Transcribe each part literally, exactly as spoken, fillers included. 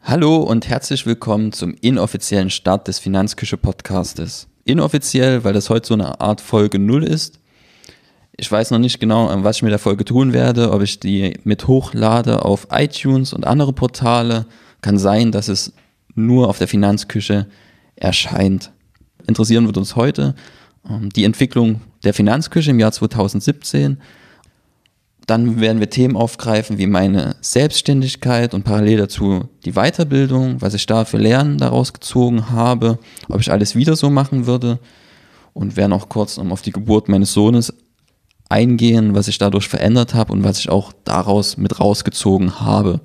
Hallo und herzlich willkommen zum inoffiziellen Start des Finanzküche-Podcastes. Inoffiziell, weil das heute so eine Art Folge null ist. Ich weiß noch nicht genau, was ich mit der Folge tun werde, ob ich die mit hochlade auf iTunes und andere Portale. Kann sein, dass es nur auf der Finanzküche erscheint. Interessieren wird uns heute die Entwicklung der Finanzküche im Jahr zweitausendsiebzehn. Dann werden wir Themen aufgreifen wie meine Selbstständigkeit und parallel dazu die Weiterbildung, was ich da für Lernen daraus gezogen habe, ob ich alles wieder so machen würde, und werden auch kurz auf die Geburt meines Sohnes eingehen, was ich dadurch verändert habe und was ich auch daraus mit rausgezogen habe.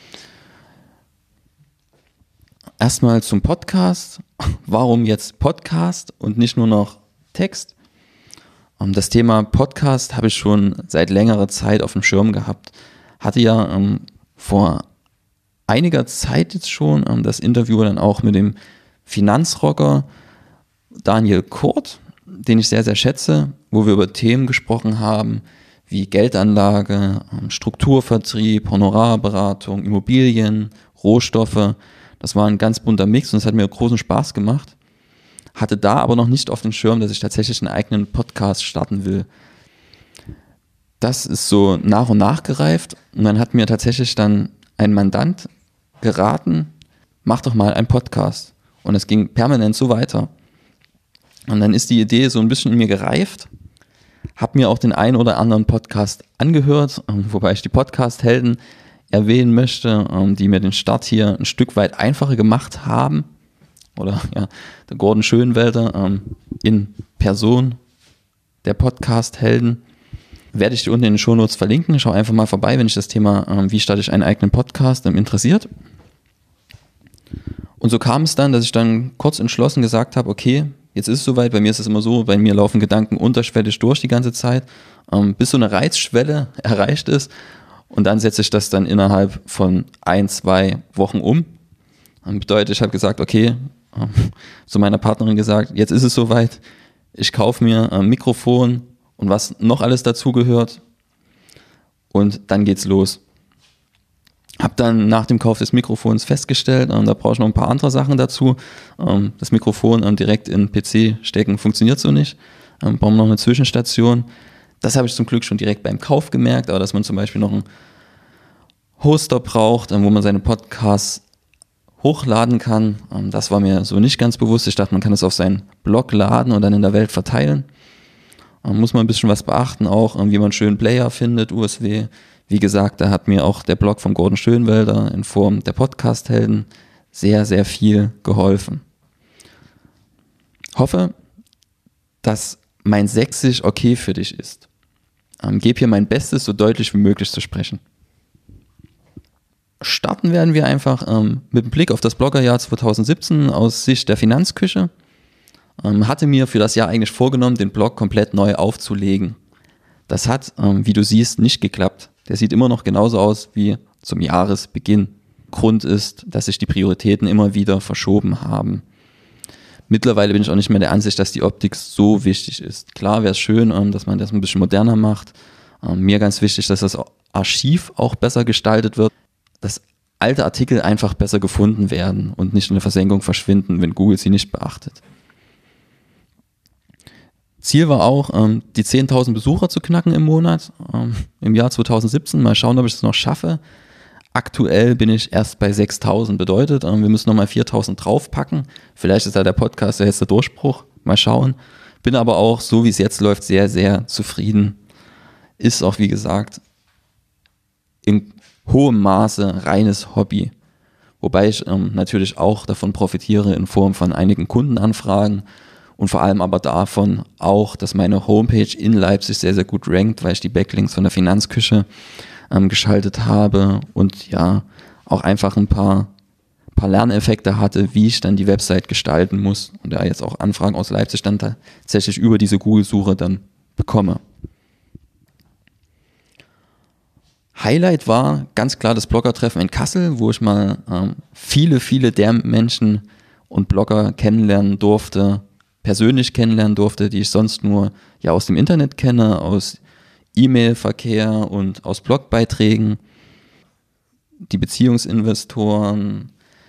Erstmal zum Podcast. Warum jetzt Podcast und nicht nur noch Text? Das Thema Podcast habe ich schon seit längerer Zeit auf dem Schirm gehabt. Hatte ja ähm, vor einiger Zeit jetzt schon ähm, das Interview dann auch mit dem Finanzrocker Daniel Kurt, den ich sehr, sehr schätze, wo wir über Themen gesprochen haben wie Geldanlage, ähm, Strukturvertrieb, Honorarberatung, Immobilien, Rohstoffe. Das war ein ganz bunter Mix und es hat mir großen Spaß gemacht. Hatte da aber noch nicht auf den Schirm, dass ich tatsächlich einen eigenen Podcast starten will. Das ist so nach und nach gereift und dann hat mir tatsächlich dann ein Mandant geraten, mach doch mal einen Podcast. Und es ging permanent so weiter. Und dann ist die Idee so ein bisschen in mir gereift, habe mir auch den einen oder anderen Podcast angehört, wobei ich die Podcast-Helden erwähnen möchte, die mir den Start hier ein Stück weit einfacher gemacht haben. Oder ja, der Gordon Schönwelder ähm, in Person, der Podcast-Helden. Werde ich dir unten in den Shownotes verlinken. Schau einfach mal vorbei, wenn dich das Thema, ähm, wie starte ich einen eigenen Podcast, ähm, interessiert. Und so kam es dann, dass ich dann kurz entschlossen gesagt habe, okay, jetzt ist es soweit. Bei mir ist es immer so, bei mir laufen Gedanken unterschwellig durch die ganze Zeit, ähm, bis so eine Reizschwelle erreicht ist. Und dann setze ich das dann innerhalb von ein, zwei Wochen um. Das bedeutet, ich habe gesagt, okay, zu meiner Partnerin gesagt, jetzt ist es soweit, ich kaufe mir ein Mikrofon und was noch alles dazugehört und dann geht's los. Hab dann nach dem Kauf des Mikrofons festgestellt, da brauche ich noch ein paar andere Sachen dazu. Das Mikrofon direkt in den P C stecken funktioniert so nicht, brauchen wir noch eine Zwischenstation. Das habe ich zum Glück schon direkt beim Kauf gemerkt, aber dass man zum Beispiel noch einen Hoster braucht, wo man seine Podcasts hochladen kann. Das war mir so nicht ganz bewusst. Ich dachte, man kann es auf seinen Blog laden und dann in der Welt verteilen. Muss man ein bisschen was beachten, auch wie man schön Player findet, U S W. Wie gesagt, da hat mir auch der Blog von Gordon Schönwelder in Form der Podcast-Helden sehr, sehr viel geholfen. Hoffe, dass mein Sächsisch okay für dich ist. Gebe hier mein Bestes, so deutlich wie möglich zu sprechen. Starten werden wir einfach ähm, mit einem Blick auf das Bloggerjahr zweitausendsiebzehn aus Sicht der Finanzküche. Ähm, hatte mir für das Jahr eigentlich vorgenommen, den Blog komplett neu aufzulegen. Das hat, ähm, wie du siehst, nicht geklappt. Der sieht immer noch genauso aus wie zum Jahresbeginn. Grund ist, dass sich die Prioritäten immer wieder verschoben haben. Mittlerweile bin ich auch nicht mehr der Ansicht, dass die Optik so wichtig ist. Klar wäre es schön, ähm, dass man das ein bisschen moderner macht. Ähm, mir ganz wichtig, dass das Archiv auch besser gestaltet wird. Dass alte Artikel einfach besser gefunden werden und nicht in der Versenkung verschwinden, wenn Google sie nicht beachtet. Ziel war auch, ähm, die zehntausend Besucher zu knacken im Monat, ähm, im Jahr zweitausendsiebzehn. Mal schauen, ob ich das noch schaffe. Aktuell bin ich erst bei sechstausend, bedeutet, ähm, wir müssen nochmal viertausend draufpacken. Vielleicht ist ja der Podcast der letzte Durchbruch. Mal schauen. Bin aber auch, so wie es jetzt läuft, sehr, sehr zufrieden. Ist auch, wie gesagt, in hohem Maße reines Hobby, wobei ich ähm, natürlich auch davon profitiere in Form von einigen Kundenanfragen und vor allem aber davon auch, dass meine Homepage in Leipzig sehr, sehr gut rankt, weil ich die Backlinks von der Finanzküche ähm, geschaltet habe und ja auch einfach ein paar, paar Lerneffekte hatte, wie ich dann die Website gestalten muss und da jetzt auch Anfragen aus Leipzig dann tatsächlich über diese Google-Suche dann bekomme. Highlight war ganz klar das Bloggertreffen in Kassel, wo ich mal ähm, viele, viele der Menschen und Blogger kennenlernen durfte, persönlich kennenlernen durfte, die ich sonst nur ja aus dem Internet kenne, aus E-Mail-Verkehr und aus Blogbeiträgen. Die Beziehungsinvestoren,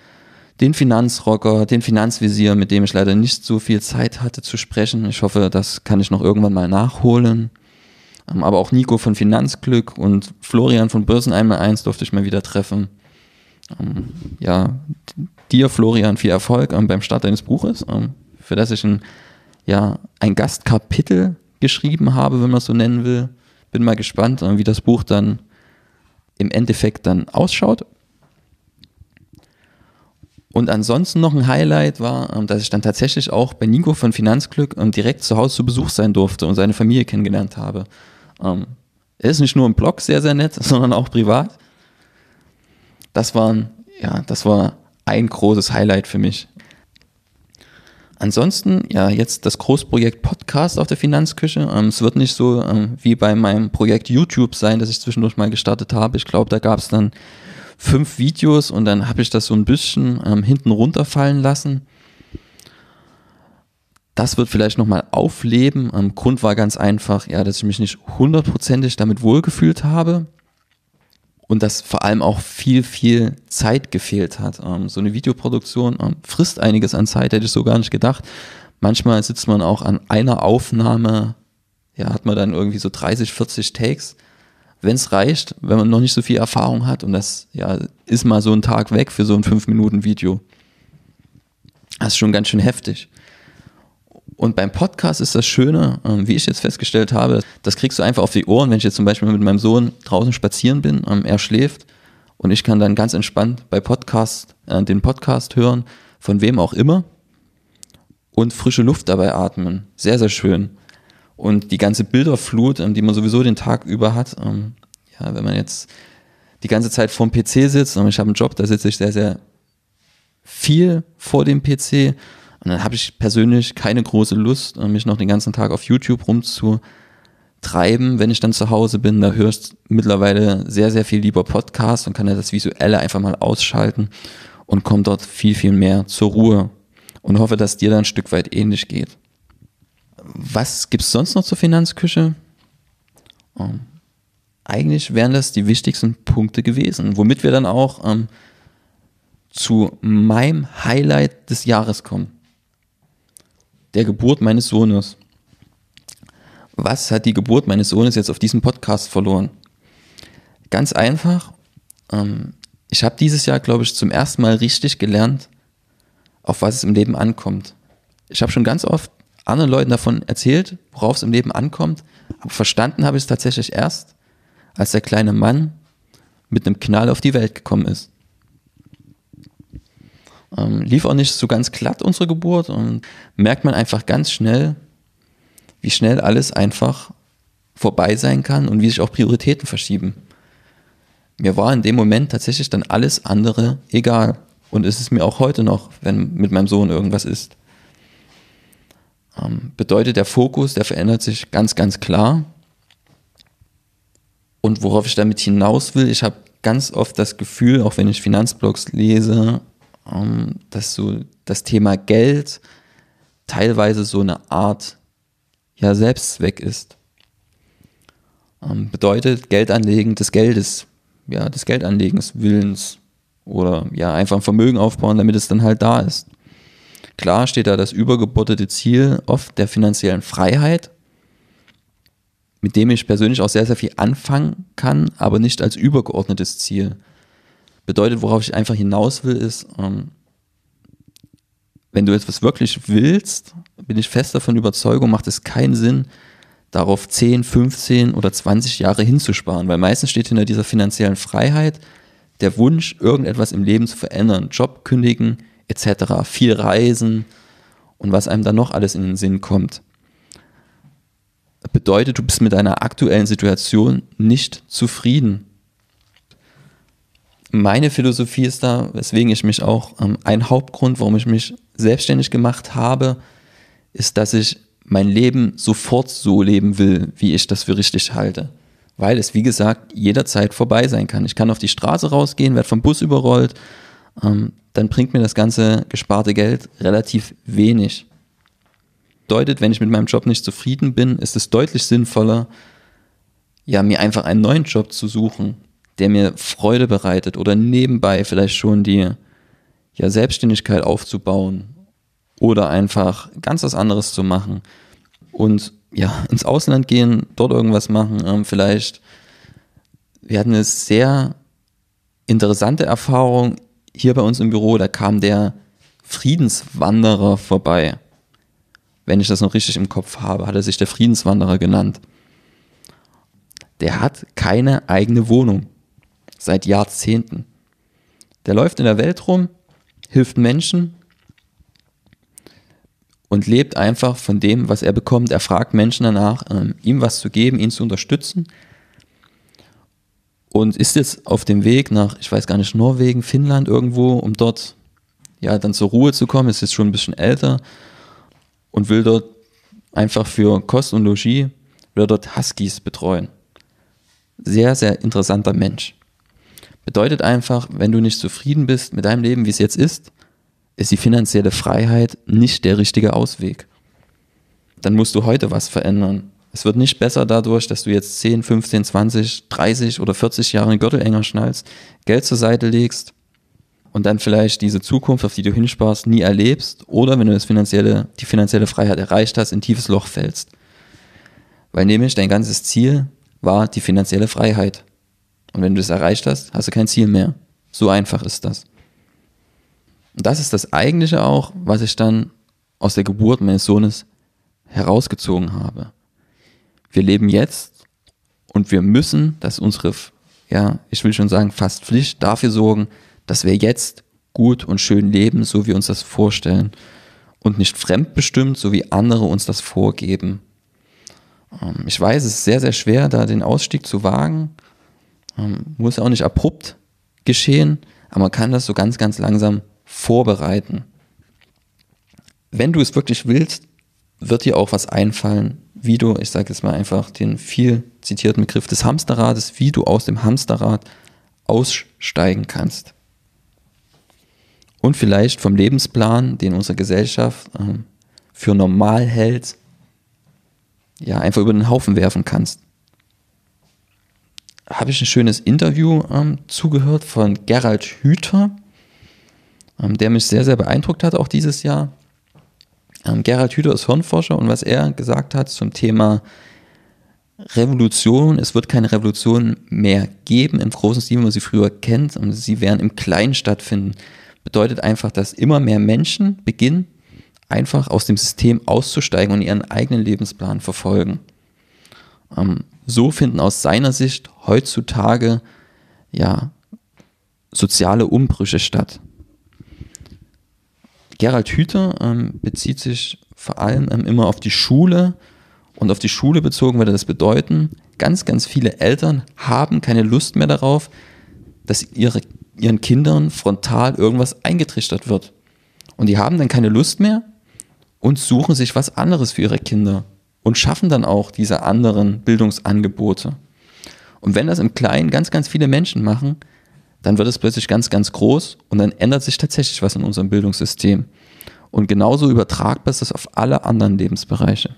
den Finanzrocker, den Finanzvisier, mit dem ich leider nicht so viel Zeit hatte zu sprechen. Ich hoffe, das kann ich noch irgendwann mal nachholen. Ähm, aber auch Nico von Finanzglück und Florian von Börsen einmal eins durfte ich mal wieder treffen. Ähm, ja, dir, Florian, viel Erfolg ähm, beim Start deines Buches, ähm, für das ich ein, ja, ein Gastkapitel geschrieben habe, wenn man es so nennen will. Bin mal gespannt, ähm, wie das Buch dann im Endeffekt dann ausschaut. Und ansonsten noch ein Highlight war, ähm, dass ich dann tatsächlich auch bei Nico von Finanzglück ähm, direkt zu Hause zu Besuch sein durfte und seine Familie kennengelernt habe. Ähm, er ist nicht nur im Blog sehr, sehr nett, sondern auch privat. Das war, ja, das war ein großes Highlight für mich. Ansonsten, ja, jetzt das Großprojekt Podcast auf der Finanzküche. Ähm, es wird nicht so ähm, wie bei meinem Projekt YouTube sein, das ich zwischendurch mal gestartet habe. Ich glaube, da gab es dann fünf Videos und dann habe ich das so ein bisschen ähm, hinten runterfallen lassen. Das wird vielleicht nochmal aufleben. Ähm, Grund war ganz einfach, ja, dass ich mich nicht hundertprozentig damit wohlgefühlt habe und dass vor allem auch viel, viel Zeit gefehlt hat. Ähm, so eine Videoproduktion ähm, frisst einiges an Zeit, hätte ich so gar nicht gedacht. Manchmal sitzt man auch an einer Aufnahme, ja, hat man dann irgendwie so dreißig, vierzig Takes. Wenn es reicht, wenn man noch nicht so viel Erfahrung hat und das ja, ist mal so ein Tag weg für so ein fünf Minuten Video. Das ist schon ganz schön heftig. Und beim Podcast ist das Schöne, ähm, wie ich jetzt festgestellt habe, das kriegst du einfach auf die Ohren, wenn ich jetzt zum Beispiel mit meinem Sohn draußen spazieren bin, ähm, er schläft und ich kann dann ganz entspannt bei Podcast äh, den Podcast hören, von wem auch immer und frische Luft dabei atmen. Sehr, sehr schön. Und die ganze Bilderflut, die man sowieso den Tag über hat, ähm, ja, wenn man jetzt die ganze Zeit vorm P C sitzt, und ich habe einen Job, da sitze ich sehr, sehr viel vor dem P C und dann habe ich persönlich keine große Lust, mich noch den ganzen Tag auf YouTube rumzutreiben, wenn ich dann zu Hause bin. Da höre ich mittlerweile sehr, sehr viel lieber Podcasts und kann ja das Visuelle einfach mal ausschalten und komme dort viel, viel mehr zur Ruhe und hoffe, dass dir da ein Stück weit ähnlich geht. Was gibt es sonst noch zur Finanzküche? Ähm, eigentlich wären das die wichtigsten Punkte gewesen, womit wir dann auch ähm, zu meinem Highlight des Jahres kommen. Der Geburt meines Sohnes. Was hat die Geburt meines Sohnes jetzt auf diesem Podcast verloren? Ganz einfach, ähm, ich habe dieses Jahr, glaube ich, zum ersten Mal richtig gelernt, auf was es im Leben ankommt. Ich habe schon ganz oft anderen Leuten davon erzählt, worauf es im Leben ankommt, aber verstanden habe ich es tatsächlich erst, als der kleine Mann mit einem Knall auf die Welt gekommen ist. Ähm, lief auch nicht so ganz glatt, unsere Geburt, und merkt man einfach ganz schnell, wie schnell alles einfach vorbei sein kann und wie sich auch Prioritäten verschieben. Mir war in dem Moment tatsächlich dann alles andere egal und ist es mir auch heute noch, wenn mit meinem Sohn irgendwas ist. Ähm, bedeutet, der Fokus, der verändert sich ganz, ganz klar. Und worauf ich damit hinaus will, ich habe ganz oft das Gefühl, auch wenn ich Finanzblogs lese, ähm, dass so das Thema Geld teilweise so eine Art ja, Selbstzweck ist. Ähm, bedeutet, Geld anlegen des Geldes, ja, des Geldanlegens Willens oder ja, einfach ein Vermögen aufbauen, damit es dann halt da ist. Klar steht da das übergeordnete Ziel oft der finanziellen Freiheit, mit dem ich persönlich auch sehr, sehr viel anfangen kann, aber nicht als übergeordnetes Ziel. Bedeutet, worauf ich einfach hinaus will, ist, ähm, wenn du etwas wirklich willst, bin ich fest davon überzeugt, macht es keinen Sinn, darauf zehn, fünfzehn oder zwanzig Jahre hinzusparen, weil meistens steht hinter dieser finanziellen Freiheit der Wunsch, irgendetwas im Leben zu verändern, Job kündigen et cetera, viel reisen und was einem dann noch alles in den Sinn kommt. Bedeutet, du bist mit deiner aktuellen Situation nicht zufrieden. Meine Philosophie ist da, weswegen ich mich auch, ähm, ein Hauptgrund, warum ich mich selbstständig gemacht habe, ist, dass ich mein Leben sofort so leben will, wie ich das für richtig halte. Weil es, wie gesagt, jederzeit vorbei sein kann. Ich kann auf die Straße rausgehen, werde vom Bus überrollt, ähm, dann bringt mir das ganze gesparte Geld relativ wenig. Bedeutet, wenn ich mit meinem Job nicht zufrieden bin, ist es deutlich sinnvoller, ja, mir einfach einen neuen Job zu suchen, der mir Freude bereitet oder nebenbei vielleicht schon die, ja, Selbstständigkeit aufzubauen oder einfach ganz was anderes zu machen und ja, ins Ausland gehen, dort irgendwas machen, ähm, vielleicht. Wir hatten eine sehr interessante Erfahrung hier bei uns im Büro, da kam der Friedenswanderer vorbei. Wenn ich das noch richtig im Kopf habe, hat er sich der Friedenswanderer genannt. Der hat keine eigene Wohnung seit Jahrzehnten. Der läuft in der Welt rum, hilft Menschen und lebt einfach von dem, was er bekommt. Er fragt Menschen danach, ähm, ihm was zu geben, ihn zu unterstützen. Und ist jetzt auf dem Weg nach, ich weiß gar nicht, Norwegen, Finnland irgendwo, um dort ja dann zur Ruhe zu kommen. Ist jetzt schon ein bisschen älter und will dort einfach für Kost und Logis, will er dort Huskies betreuen. Sehr, sehr interessanter Mensch. Bedeutet einfach, wenn du nicht zufrieden bist mit deinem Leben, wie es jetzt ist, ist die finanzielle Freiheit nicht der richtige Ausweg. Dann musst du heute was verändern. Es wird nicht besser dadurch, dass du jetzt zehn, fünfzehn, zwanzig, dreißig oder vierzig Jahre einen Gürtel enger schnallst, Geld zur Seite legst und dann vielleicht diese Zukunft, auf die du hinsparst, nie erlebst oder wenn du das finanzielle, die finanzielle Freiheit erreicht hast, in ein tiefes Loch fällst. Weil nämlich dein ganzes Ziel war die finanzielle Freiheit. Und wenn du das erreicht hast, hast du kein Ziel mehr. So einfach ist das. Und das ist das Eigentliche auch, was ich dann aus der Geburt meines Sohnes herausgezogen habe. Wir leben jetzt und wir müssen, dass unsere, ja, ich will schon sagen, fast Pflicht dafür sorgen, dass wir jetzt gut und schön leben, so wie uns das vorstellen und nicht fremdbestimmt, so wie andere uns das vorgeben. Ähm, ich weiß, es ist sehr, sehr schwer, da den Ausstieg zu wagen. Ähm, muss auch nicht abrupt geschehen, aber man kann das so ganz, ganz langsam vorbereiten. Wenn du es wirklich willst, wird dir auch was einfallen, wie du, ich sage jetzt mal einfach den viel zitierten Begriff des Hamsterrades, wie du aus dem Hamsterrad aussteigen kannst. Und vielleicht vom Lebensplan, den unsere Gesellschaft ähm, für normal hält, ja, einfach über den Haufen werfen kannst. Habe ich ein schönes Interview ähm, zugehört von Gerald Hüther, ähm, der mich sehr, sehr beeindruckt hat, auch dieses Jahr. Ähm, Gerald Hüther ist Hirnforscher und was er gesagt hat zum Thema Revolution, es wird keine Revolution mehr geben im großen Stil, wie man sie früher kennt, und sie werden im Kleinen stattfinden. Bedeutet einfach, dass immer mehr Menschen beginnen, einfach aus dem System auszusteigen und ihren eigenen Lebensplan verfolgen. Ähm, so finden aus seiner Sicht heutzutage ja, soziale Umbrüche statt. Gerald Hüther ähm, bezieht sich vor allem ähm, immer auf die Schule und auf die Schule bezogen würde das bedeuten, ganz, ganz viele Eltern haben keine Lust mehr darauf, dass ihre, ihren Kindern frontal irgendwas eingetrichtert wird. Und die haben dann keine Lust mehr und suchen sich was anderes für ihre Kinder und schaffen dann auch diese anderen Bildungsangebote. Und wenn das im Kleinen ganz, ganz viele Menschen machen, dann wird es plötzlich ganz, ganz groß und dann ändert sich tatsächlich was in unserem Bildungssystem. Und genauso übertragbar ist das auf alle anderen Lebensbereiche.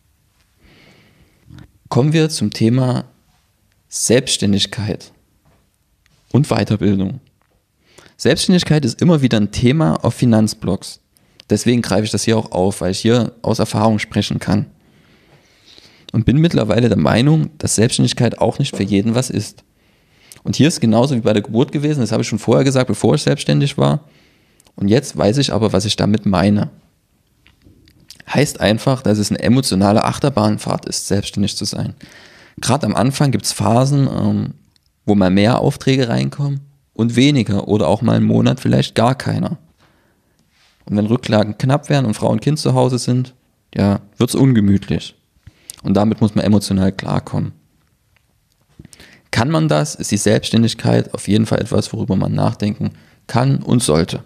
Kommen wir zum Thema Selbstständigkeit und Weiterbildung. Selbstständigkeit ist immer wieder ein Thema auf Finanzblogs. Deswegen greife ich das hier auch auf, weil ich hier aus Erfahrung sprechen kann. Und bin mittlerweile der Meinung, dass Selbstständigkeit auch nicht für jeden was ist. Und hier ist genauso wie bei der Geburt gewesen, das habe ich schon vorher gesagt, bevor ich selbstständig war. Und jetzt weiß ich aber, was ich damit meine. Heißt einfach, dass es eine emotionale Achterbahnfahrt ist, selbstständig zu sein. Gerade am Anfang gibt es Phasen, ähm, wo mal mehr Aufträge reinkommen und weniger oder auch mal einen Monat vielleicht gar keiner. Und wenn Rücklagen knapp werden und Frau und Kind zu Hause sind, ja, wird es ungemütlich. Und damit muss man emotional klarkommen. Kann man das, ist die Selbstständigkeit auf jeden Fall etwas, worüber man nachdenken kann und sollte.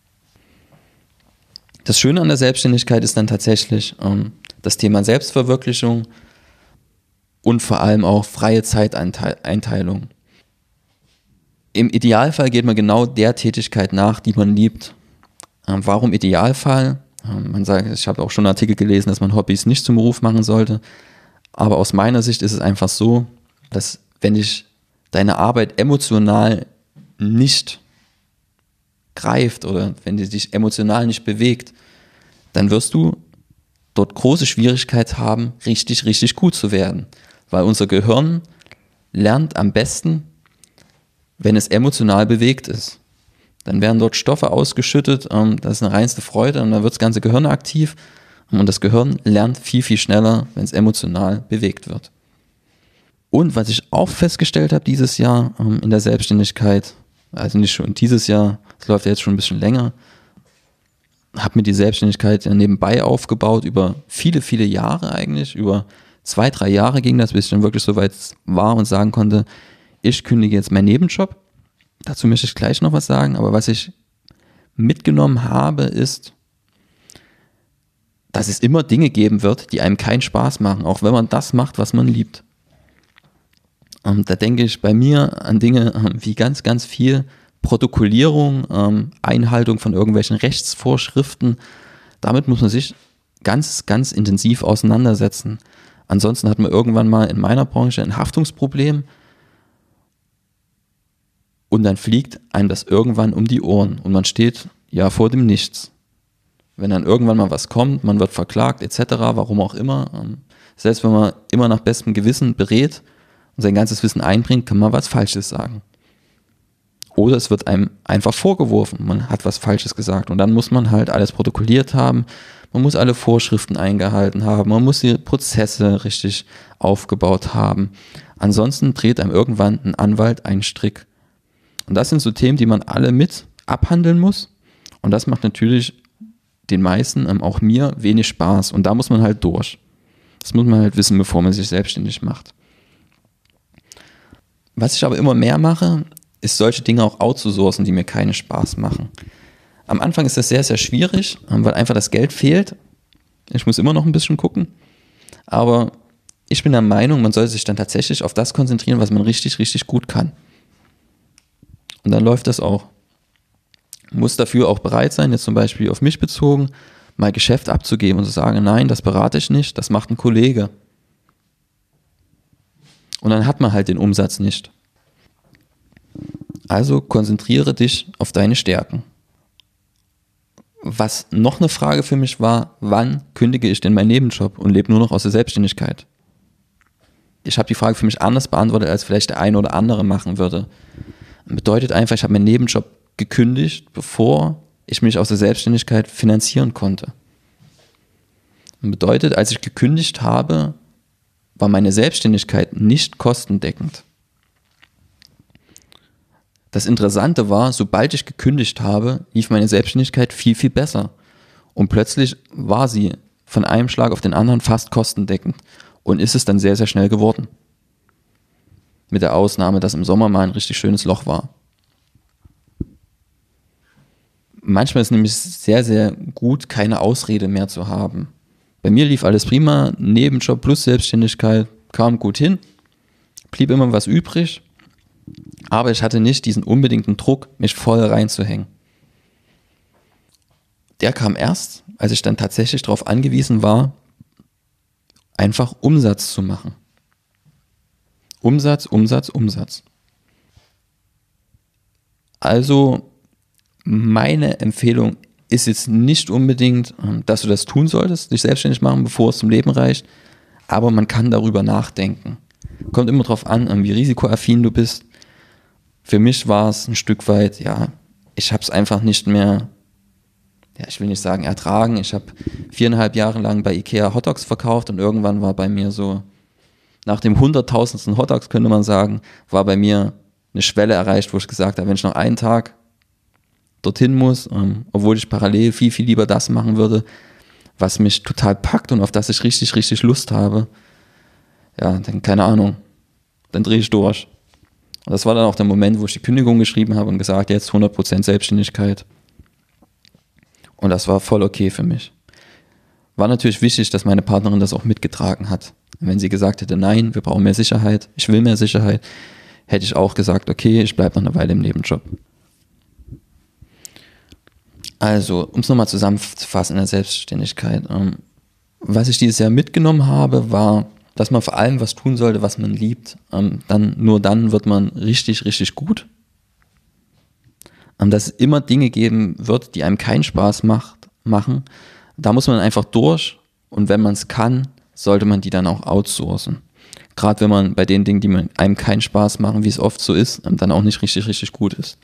Das Schöne an der Selbstständigkeit ist dann tatsächlich ähm, das Thema Selbstverwirklichung und vor allem auch freie Zeiteinteilung. Im Idealfall geht man genau der Tätigkeit nach, die man liebt. Ähm, warum Idealfall? Ähm, man sagt, ich habe auch schon einen Artikel gelesen, dass man Hobbys nicht zum Beruf machen sollte. Aber aus meiner Sicht ist es einfach so, dass wenn dich deine Arbeit emotional nicht greift oder wenn die dich emotional nicht bewegt, dann wirst du dort große Schwierigkeit haben, richtig, richtig gut zu werden. Weil unser Gehirn lernt am besten, wenn es emotional bewegt ist. Dann werden dort Stoffe ausgeschüttet, ähm, das ist eine reinste Freude und dann wird das ganze Gehirn aktiv und das Gehirn lernt viel, viel schneller, wenn es emotional bewegt wird. Und was ich auch festgestellt habe dieses Jahr ähm, in der Selbstständigkeit, also nicht schon dieses Jahr, es läuft ja jetzt schon ein bisschen länger, habe mir die Selbstständigkeit ja nebenbei aufgebaut, über viele, viele Jahre eigentlich, über zwei, drei Jahre ging das, bis ich dann wirklich so weit war und sagen konnte, ich kündige jetzt meinen Nebenjob. Dazu möchte ich gleich noch was sagen, aber was ich mitgenommen habe, ist, dass es immer Dinge geben wird, die einem keinen Spaß machen, auch wenn man das macht, was man liebt. Und da denke ich bei mir an Dinge wie ganz, ganz viel Protokollierung, ähm, Einhaltung von irgendwelchen Rechtsvorschriften. Damit muss man sich ganz, ganz intensiv auseinandersetzen. Ansonsten hat man irgendwann mal in meiner Branche ein Haftungsproblem und dann fliegt einem das irgendwann um die Ohren und man steht ja vor dem Nichts. Wenn dann irgendwann mal was kommt, man wird verklagt et cetera, warum auch immer, ähm, selbst wenn man immer nach bestem Gewissen berät und sein ganzes Wissen einbringt, kann man was Falsches sagen. Oder es wird einem einfach vorgeworfen, man hat was Falsches gesagt und dann muss man halt alles protokolliert haben, man muss alle Vorschriften eingehalten haben, man muss die Prozesse richtig aufgebaut haben. Ansonsten dreht einem irgendwann ein Anwalt einen Strick. Und das sind so Themen, die man alle mit abhandeln muss und das macht natürlich den meisten, ähm, auch mir, wenig Spaß und da muss man halt durch. Das muss man halt wissen, bevor man sich selbstständig macht. Was ich aber immer mehr mache, ist solche Dinge auch outzusourcen, die mir keinen Spaß machen. Am Anfang ist das sehr, sehr schwierig, weil einfach das Geld fehlt. Ich muss immer noch ein bisschen gucken. Aber ich bin der Meinung, man sollte sich dann tatsächlich auf das konzentrieren, was man richtig, richtig gut kann. Und dann läuft das auch. Man muss dafür auch bereit sein, jetzt zum Beispiel auf mich bezogen, mal Geschäft abzugeben und zu sagen, nein, das berate ich nicht, das macht ein Kollege. Und dann hat man halt den Umsatz nicht. Also konzentriere dich auf deine Stärken. Was noch eine Frage für mich war, wann kündige ich denn meinen Nebenjob und lebe nur noch aus der Selbstständigkeit? Ich habe die Frage für mich anders beantwortet, als vielleicht der eine oder andere machen würde. Das bedeutet einfach, ich habe meinen Nebenjob gekündigt, bevor ich mich aus der Selbstständigkeit finanzieren konnte. Das bedeutet, als ich gekündigt habe, war meine Selbstständigkeit nicht kostendeckend. Das Interessante war, sobald ich gekündigt habe, lief meine Selbstständigkeit viel, viel besser. Und plötzlich war sie von einem Schlag auf den anderen fast kostendeckend. Und ist es dann sehr, sehr schnell geworden. Mit der Ausnahme, dass im Sommer mal ein richtig schönes Loch war. Manchmal ist es nämlich sehr, sehr gut, keine Ausrede mehr zu haben. Bei mir lief alles prima, Nebenjob plus Selbstständigkeit kam gut hin, blieb immer was übrig. Aber ich hatte nicht diesen unbedingten Druck, mich voll reinzuhängen. Der kam erst, als ich dann tatsächlich darauf angewiesen war, einfach Umsatz zu machen. Umsatz, Umsatz, Umsatz. Also meine Empfehlung ist jetzt nicht unbedingt, dass du das tun solltest, dich selbstständig machen, bevor es zum Leben reicht, aber man kann darüber nachdenken. Kommt immer darauf an, wie risikoaffin du bist. Für mich war es ein Stück weit, ja, ich habe es einfach nicht mehr, ja, ich will nicht sagen ertragen. Ich habe viereinhalb Jahre lang bei Ikea Hotdogs verkauft und irgendwann war bei mir so, nach dem hunderttausendsten Hotdogs könnte man sagen, war bei mir eine Schwelle erreicht, wo ich gesagt habe, wenn ich noch einen Tag dorthin muss, ähm, obwohl ich parallel viel, viel lieber das machen würde, was mich total packt und auf das ich richtig, richtig Lust habe, ja, dann keine Ahnung, dann drehe ich durch. Und das war dann auch der Moment, wo ich die Kündigung geschrieben habe und gesagt, jetzt hundert Prozent Selbstständigkeit. Und das war voll okay für mich. War natürlich wichtig, dass meine Partnerin das auch mitgetragen hat. Wenn sie gesagt hätte, nein, wir brauchen mehr Sicherheit, ich will mehr Sicherheit, hätte ich auch gesagt, okay, ich bleibe noch eine Weile im Nebenjob. Also, um es nochmal zusammenzufassen in der Selbstständigkeit. Ähm, was ich dieses Jahr mitgenommen habe, war, dass man vor allem was tun sollte, was man liebt. Ähm, dann, nur dann wird man richtig, richtig gut. dass es immer Dinge geben wird, die einem keinen Spaß macht, machen. Da muss man einfach durch und wenn man es kann, sollte man die dann auch outsourcen. Gerade wenn man bei den Dingen, die einem keinen Spaß machen, wie es oft so ist, dann auch nicht richtig, richtig gut ist.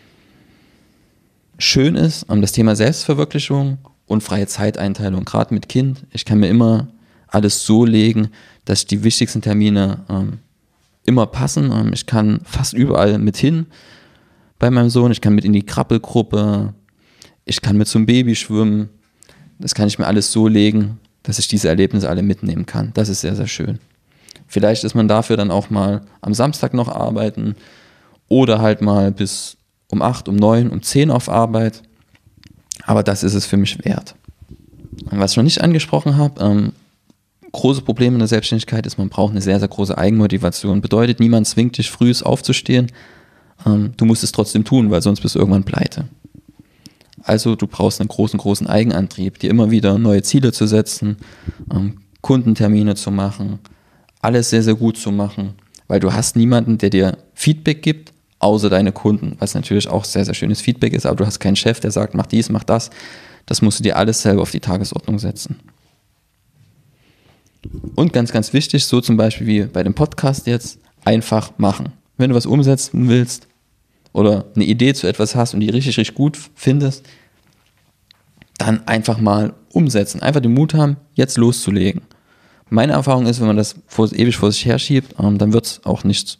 Schön ist das Thema Selbstverwirklichung und freie Zeiteinteilung, gerade mit Kind. Ich kann mir immer alles so legen, dass die wichtigsten Termine ähm, immer passen. Ähm, ich kann fast überall mit hin bei meinem Sohn. Ich kann mit in die Krabbelgruppe. Ich kann mit zum Baby schwimmen. Das kann ich mir alles so legen, dass ich diese Erlebnisse alle mitnehmen kann. Das ist sehr, sehr schön. Vielleicht ist man dafür dann auch mal am Samstag noch arbeiten oder halt mal bis um acht, um neun, um zehn auf Arbeit. Aber das ist es für mich wert. Und was ich noch nicht angesprochen habe, ähm, große Problem in der Selbstständigkeit ist, man braucht eine sehr, sehr große Eigenmotivation. Bedeutet, niemand zwingt dich, früh aufzustehen. Ähm, du musst es trotzdem tun, weil sonst bist du irgendwann pleite. Also du brauchst einen großen, großen Eigenantrieb, dir immer wieder neue Ziele zu setzen, ähm, Kundentermine zu machen, alles sehr, sehr gut zu machen, weil du hast niemanden, der dir Feedback gibt, außer deine Kunden, was natürlich auch sehr, sehr schönes Feedback ist, aber du hast keinen Chef, der sagt, mach dies, mach das. Das musst du dir alles selber auf die Tagesordnung setzen. Und ganz, ganz wichtig, so zum Beispiel wie bei dem Podcast jetzt, einfach machen. Wenn du was umsetzen willst oder eine Idee zu etwas hast und die richtig, richtig gut findest, dann einfach mal umsetzen. Einfach den Mut haben, jetzt loszulegen. Meine Erfahrung ist, wenn man das vor, ewig vor sich herschiebt, ähm, dann wird es auch nichts.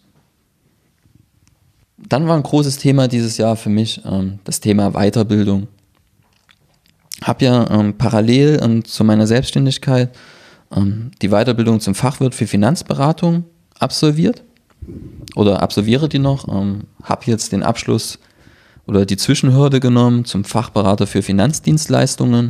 Dann war ein großes Thema dieses Jahr für mich ähm, das Thema Weiterbildung. Habe ja ähm, parallel ähm, zu meiner Selbstständigkeit ähm, die Weiterbildung zum Fachwirt für Finanzberatung absolviert oder absolviere die noch. Ähm, habe jetzt den Abschluss oder die Zwischenhürde genommen zum Fachberater für Finanzdienstleistungen.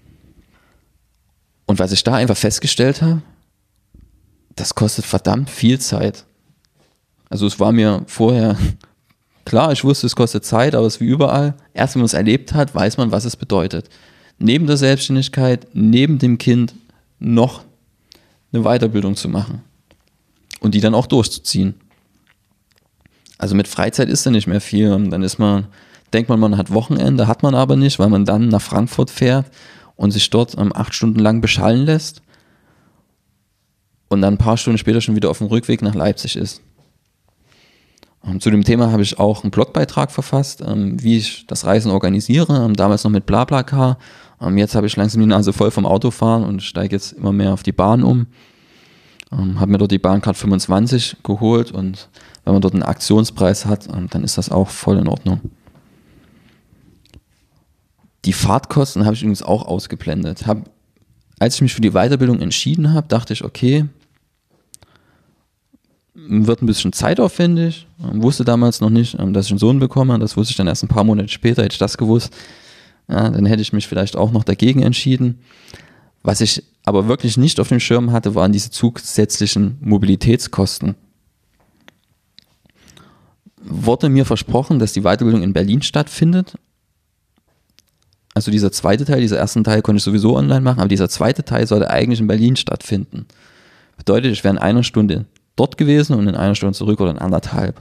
Und was ich da einfach festgestellt habe, das kostet verdammt viel Zeit. Also es war mir vorher klar, ich wusste, es kostet Zeit, aber es ist wie überall. Erst wenn man es erlebt hat, weiß man, was es bedeutet. Neben der Selbstständigkeit, neben dem Kind noch eine Weiterbildung zu machen und die dann auch durchzuziehen. Also mit Freizeit ist da nicht mehr viel. Und dann ist man, denkt man, man hat Wochenende, hat man aber nicht, weil man dann nach Frankfurt fährt und sich dort ähm, acht Stunden lang beschallen lässt und dann ein paar Stunden später schon wieder auf dem Rückweg nach Leipzig ist. Um, zu dem Thema habe ich auch einen Blogbeitrag verfasst, ähm, wie ich das Reisen organisiere, ähm, damals noch mit BlaBlaCar. Ähm, jetzt habe ich langsam die Nase voll vom Autofahren und steige jetzt immer mehr auf die Bahn um. Ähm, habe mir dort die Bahncard fünfundzwanzig geholt und wenn man dort einen Aktionspreis hat, ähm, dann ist das auch voll in Ordnung. Die Fahrtkosten habe ich übrigens auch ausgeblendet. Hab, als ich mich für die Weiterbildung entschieden habe, dachte ich, okay, wird ein bisschen zeitaufwendig. Ähm, wusste damals noch nicht, ähm, dass ich einen Sohn bekomme. Das wusste ich dann erst ein paar Monate später. Hätte ich das gewusst, ja, dann hätte ich mich vielleicht auch noch dagegen entschieden. Was ich aber wirklich nicht auf dem Schirm hatte, waren diese zusätzlichen Mobilitätskosten. Wurde mir versprochen, dass die Weiterbildung in Berlin stattfindet. Also dieser zweite Teil, dieser ersten Teil konnte ich sowieso online machen, aber dieser zweite Teil sollte eigentlich in Berlin stattfinden. Bedeutet, ich wäre in einer Stunde dort gewesen und in einer Stunde zurück oder in anderthalb.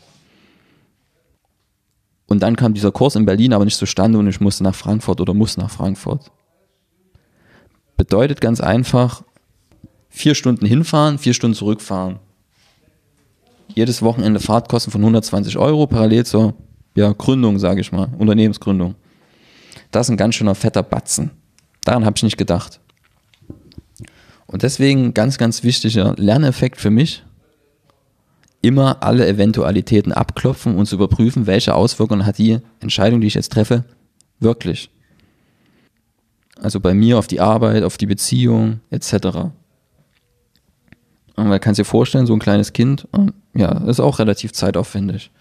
Und dann kam dieser Kurs in Berlin aber nicht zustande und ich musste nach Frankfurt oder muss nach Frankfurt. Bedeutet ganz einfach, vier Stunden hinfahren, vier Stunden zurückfahren. Jedes Wochenende Fahrtkosten von hundertzwanzig Euro, parallel zur ja, Gründung, sage ich mal, Unternehmensgründung. Das ist ein ganz schöner fetter Batzen. Daran habe ich nicht gedacht. Und deswegen ganz, ganz wichtiger Lerneffekt für mich, immer alle Eventualitäten abklopfen und zu überprüfen, welche Auswirkungen hat die Entscheidung, die ich jetzt treffe, wirklich. Also bei mir auf die Arbeit, auf die Beziehung et cetera. Und man kann sich vorstellen, so ein kleines Kind, ja, ist auch relativ zeitaufwendig.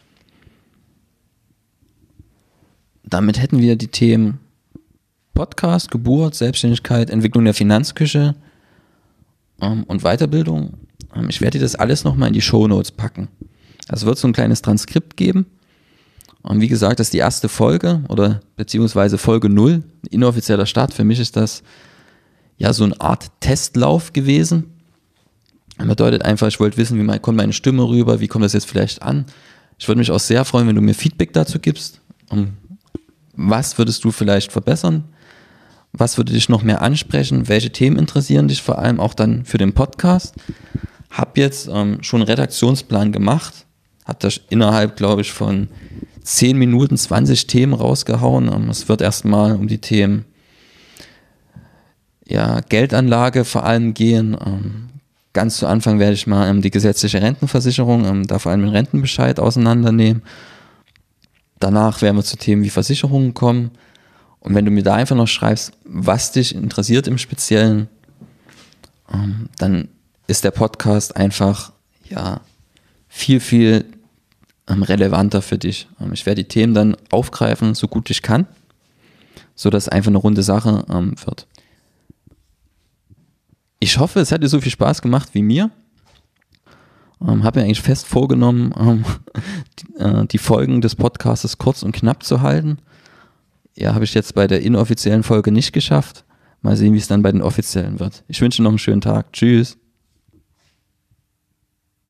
Damit hätten wir die Themen Podcast, Geburt, Selbstständigkeit, Entwicklung der Finanzküche ähm, und Weiterbildung. Ähm, ich werde dir das alles nochmal in die Shownotes packen. Also wird so ein kleines Transkript geben. Und wie gesagt, das ist die erste Folge oder beziehungsweise Folge null, inoffizieller Start. Für mich ist das ja so eine Art Testlauf gewesen. Das bedeutet einfach, ich wollte wissen, wie mein, kommt meine Stimme rüber, wie kommt das jetzt vielleicht an. Ich würde mich auch sehr freuen, wenn du mir Feedback dazu gibst. Um, was würdest du vielleicht verbessern? Was würde dich noch mehr ansprechen? Welche Themen interessieren dich vor allem auch dann für den Podcast? Hab jetzt ähm, schon einen Redaktionsplan gemacht, hab das innerhalb, glaube ich, von zehn Minuten zwanzig Themen rausgehauen. Ähm, es wird erstmal um die Themen ja, Geldanlage vor allem gehen. Ähm, ganz zu Anfang werde ich mal ähm, die gesetzliche Rentenversicherung, ähm, da vor allem den Rentenbescheid auseinandernehmen. Danach werden wir zu Themen wie Versicherungen kommen. Und wenn du mir da einfach noch schreibst, was dich interessiert im Speziellen, ähm, dann ist der Podcast einfach ja viel, viel ähm, relevanter für dich. Ähm, ich werde die Themen dann aufgreifen, so gut ich kann, sodass es einfach eine runde Sache ähm, wird. Ich hoffe, es hat dir so viel Spaß gemacht wie mir. Ähm, habe mir eigentlich fest vorgenommen, ähm, die, äh, die Folgen des Podcasts kurz und knapp zu halten. Ja, habe ich jetzt bei der inoffiziellen Folge nicht geschafft. Mal sehen, wie es dann bei den offiziellen wird. Ich wünsche noch einen schönen Tag. Tschüss.